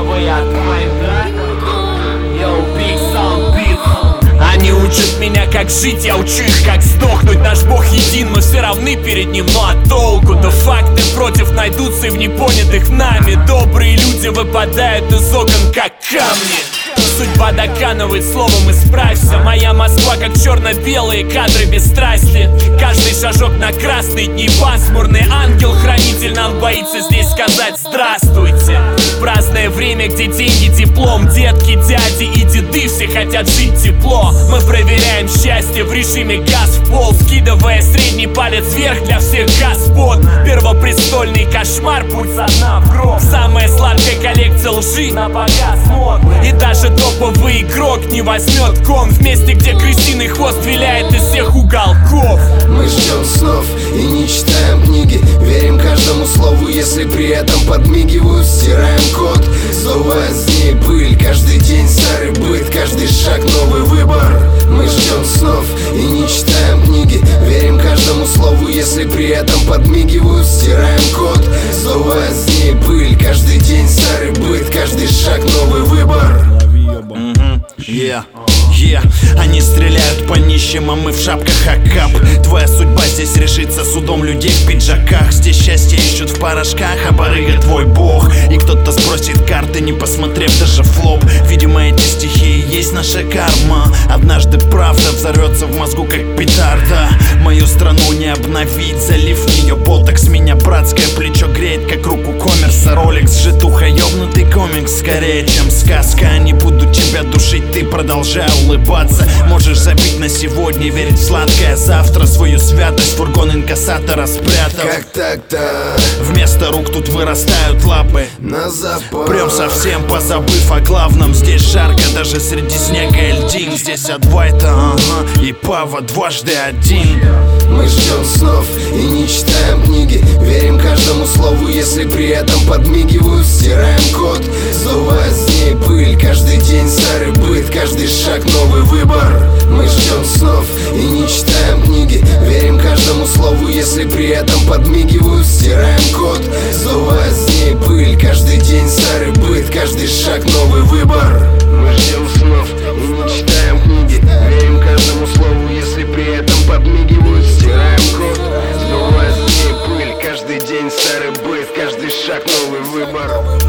way I climb back. Yo, big sound beat. Они учат меня, как жить, я учу их, как сдохнуть. Наш Бог един, мы все равны перед ним, но а толку-то факты против найдутся и в непонятых нами. Добрые люди выпадают из окон, как камни. Судьба доканывает словом «исправься». Моя Москва, как черно-белые кадры без страсти. Каждый шажок на красный, дни пасмурный. Ангел-хранитель нам боится здесь сказать «здравствуйте». Праздное время, где деньги, диплом. Детки, дяди и деды все хотят жить тепло. Мы проверяем счастье в режиме газ в пол, скидывая средний палец вверх для всех господ. Первопрестольный кошмар, путь со дна в гроб. Самая сладкая коллекция лжи на показ мод. И даже топовый игрок не возьмет ком в месте, где крысиный хвост виляет из всех уголков. Мы ждем снов и не читаем книги, верим каждому слову, если при этом подмигивают. Стираем код, сдувая с ней пыль. Каждый день старый быт, каждый шаг новый выбор. Мы ждем снов и не читаем книги, верим каждому слову, если при этом подмигивают. Стираем код, сдувая с ней пыль. Каждый день старый быт, каждый шаг новый выбор. Они стреляют по нищим, а мы в шапках Акап. Твоя судьба здесь решится судом людей в пиджаках. Здесь счастье ищут в порошках, а барыга твой бог. И кто-то спросит карты, не посмотрев даже в лоб. Видимо, эти стихи и есть наша карма. Однажды правда взорвется в мозгу, как петарда. Мою страну не обновить, залив в нее ботокс. Меня братское плечо греет, как руку коммерса Ролекс. Житуха, ёбнутый комикс, скорее, чем сказка. Не буду тебя душить, ты продолжай улыбаться. Можешь забить на сегодня, верить в сладкое завтра. Свою святость фургон инкассатора спрятал. Как так-то? Вместо рук тут вырастают лапы. На запад Прям совсем позабыв о главном. Здесь жарко даже среди снега и льдин. Здесь Адвайта, и Пава дважды один. Мы ждем снов и не читаем книги, верим каждому слову, если при этом подмигивают. Стираем код, сдувая с ней пыль. Каждый день старый быт, каждый шаг новый выбор. Мы ждем снов и не читаем книги, верим каждому слову, если при этом подмигивают. Стираем код, сдувая с ней пыль. Каждый день старый быт, каждый шаг новый выбор. Мы ждем снов и не читаем книги, верим каждому слову, если при этом подмигивают. Стираем код, сдувая с ней пыль. Каждый день старый быт, каждый шаг новый выбор.